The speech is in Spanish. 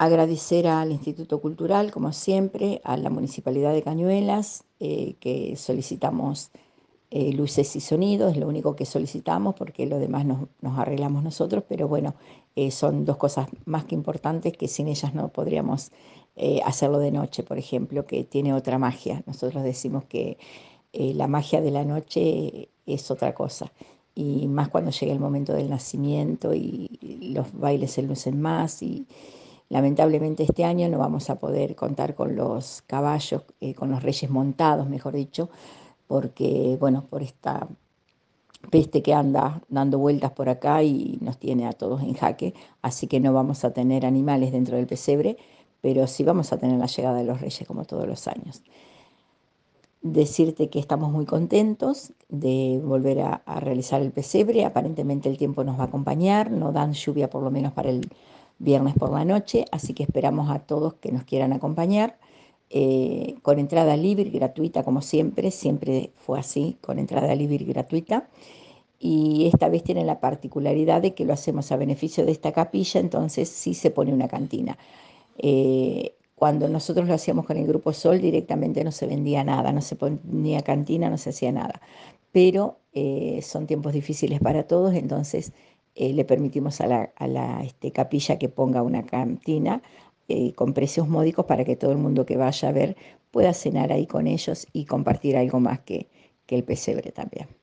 Agradecer al Instituto Cultural, como siempre, a la Municipalidad de Cañuelas, que solicitamos luces y sonidos, es lo único que solicitamos porque lo demás nos arreglamos nosotros, pero bueno, son dos cosas más que importantes que sin ellas no podríamos hacerlo de noche, por ejemplo, que tiene otra magia. Nosotros decimos que la magia de la noche es otra cosa. Y más cuando llega el momento del nacimiento y los bailes se lucen más y lamentablemente este año no vamos a poder contar con los caballos, con los reyes montados, mejor dicho, porque, bueno, por esta peste que anda dando vueltas por acá y nos tiene a todos en jaque, así que no vamos a tener animales dentro del pesebre, pero sí vamos a tener la llegada de los reyes como todos los años. Decirte que estamos muy contentos de volver a realizar el pesebre. Aparentemente el tiempo nos va a acompañar, no dan lluvia por lo menos para el viernes por la noche, así que esperamos a todos que nos quieran acompañar. Con entrada libre y gratuita, como siempre, siempre fue así, con entrada libre y gratuita. Y esta vez tiene la particularidad de que lo hacemos a beneficio de esta capilla, entonces sí se pone una cantina. Cuando nosotros lo hacíamos con el Grupo Sol, directamente no se vendía nada, no se ponía cantina, no se hacía nada. Pero son tiempos difíciles para todos, entonces le permitimos a la capilla que ponga una cantina con precios módicos para que todo el mundo que vaya a ver pueda cenar ahí con ellos y compartir algo más que el pesebre también.